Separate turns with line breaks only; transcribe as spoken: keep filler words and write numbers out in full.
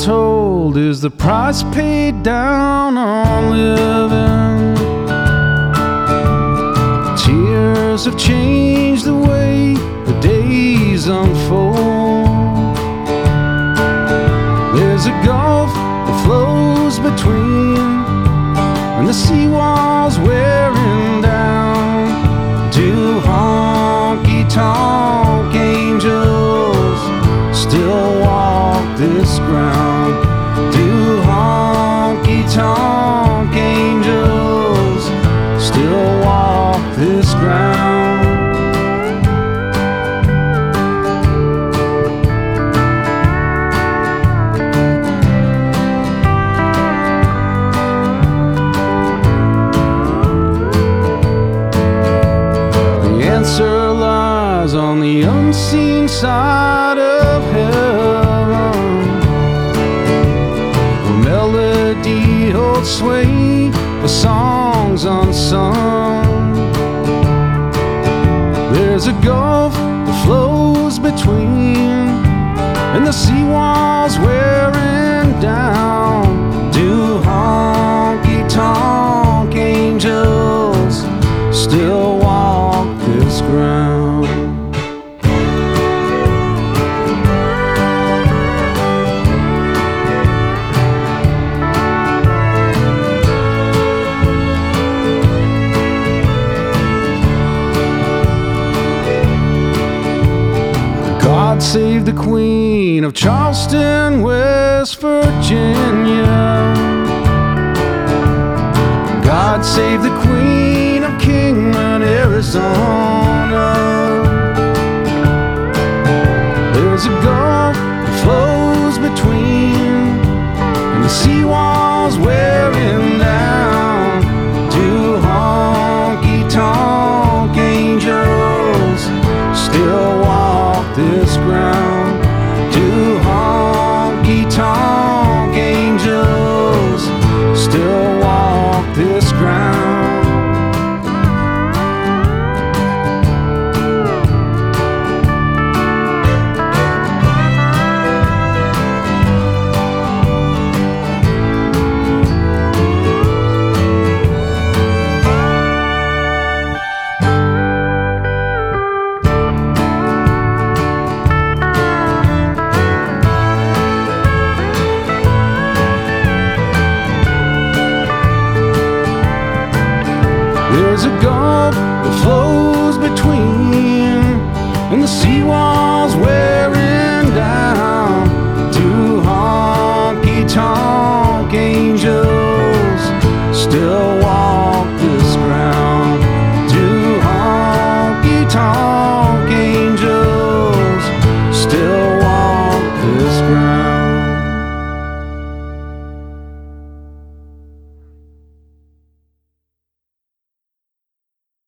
told is the price paid down on living. Tears have changed the way the days unfold. There's a gulf that flows between, and the seawall's wearing down. Do honky-tonk angels still walk this ground? Do honky-tonk angels still walk this ground? The answer lies on the unseen side of heaven, where melody holds sway for songs unsung. There's a gulf that flows between, and the seawall's wearing down. Do honky-tonk angels still walk this ground? God save the Queen of Charleston, West Virginia. God save the Queen of Kingman, Arizona. There's a gulf that flows between, and the seawall's wearing down. Do honky-tonk angels still walk this ground? Do honky-tonk angels still walk this ground? There's a gulf that flows between, and the seawall's wearing down. Do honky-tonk angels still